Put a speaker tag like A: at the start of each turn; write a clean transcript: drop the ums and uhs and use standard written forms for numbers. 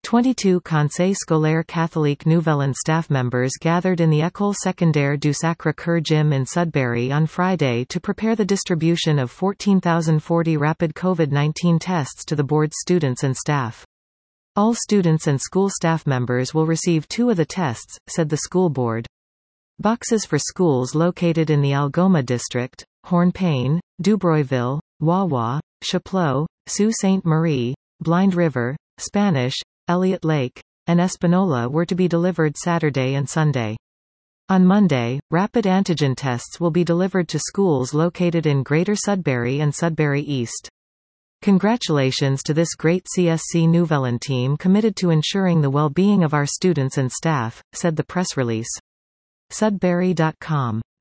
A: 22 Conseil scolaire catholique Nouvellan staff members gathered in the École secondaire du Sacré-Cœur gym in Sudbury on Friday to prepare the distribution of 14,040 rapid COVID-19 tests to the board's students and staff. All students and school staff members will receive 2 of the tests, said the school board. Boxes for schools located in the Algoma district, Hornepayne, Dubroyville, Wawa, Chapleau, Sault Ste. Marie, Blind River, Spanish, Elliott Lake, and Espanola were to be delivered Saturday and Sunday. On Monday, rapid antigen tests will be delivered to schools located in Greater Sudbury and Sudbury East. Congratulations to this great CSC Nouvellan team committed to ensuring the well-being of our students and staff, said the press release. Sudbury.com